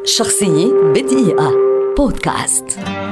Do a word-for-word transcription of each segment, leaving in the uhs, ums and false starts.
شخصية بدقيقة بودكاست.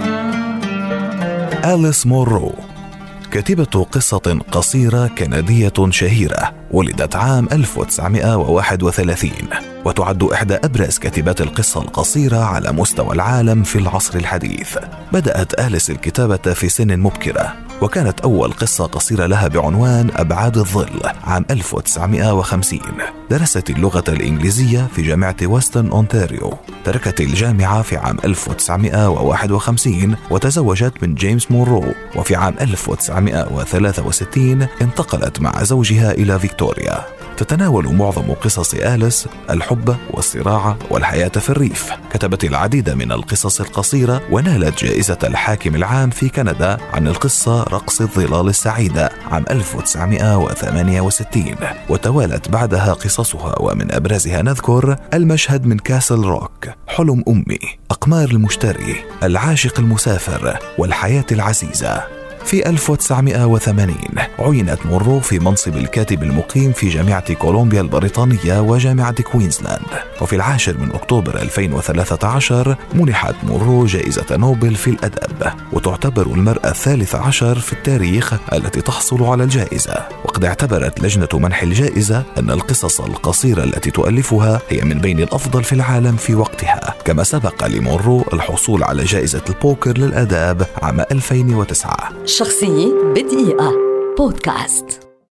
آليس مونرو كاتبة قصة قصيرة كندية شهيرة، ولدت عام ألف وتسعمائة وواحد وثلاثين، وتعد إحدى أبرز كاتبات القصة القصيرة على مستوى العالم في العصر الحديث. بدأت آليس الكتابة في سن مبكرة، وكانت أول قصة قصيرة لها بعنوان أبعاد الظل عام ألف وتسعمائة وخمسين. درست اللغة الإنجليزية في جامعة ويسترن أونتاريو. تركت الجامعة في عام ألف وتسعمائة وواحد وخمسين وتزوجت من جيمس مونرو، وفي عام ألف وتسعمائة وثلاثة وستين انتقلت مع زوجها إلى فيكتوريا. تتناول معظم قصص آليس الحب والصراع والحياة في الريف. كتبت العديد من القصص القصيرة، ونالت جائزة الحاكم العام في كندا عن القصة رقص الظلال السعيدة عام ألف وتسعمائة وثمانية وستين. وتوالت بعدها قصصها، ومن أبرزها نذكر المشهد من كاسل روك، حلم أمي، أقمار المشتري، العاشق المسافر، والحياة العزيزة. في ألف وتسعمائة وثمانين عينت مونرو في منصب الكاتب المقيم في جامعة كولومبيا البريطانية وجامعة كوينزلاند. وفي العاشر من أكتوبر ألفين وثلاثة عشر منحت مونرو جائزة نوبل في الأدب، وتعتبر المرأة الثالثة عشر في التاريخ التي تحصل على الجائزة. وقد اعتبرت لجنة منح الجائزة أن القصص القصيرة التي تؤلفها هي من بين الأفضل في العالم في وقتها. كما سبق لمونرو الحصول على جائزة البوكر للآداب عام ألفين وتسعة. شخصية بدقيقة بودكاست.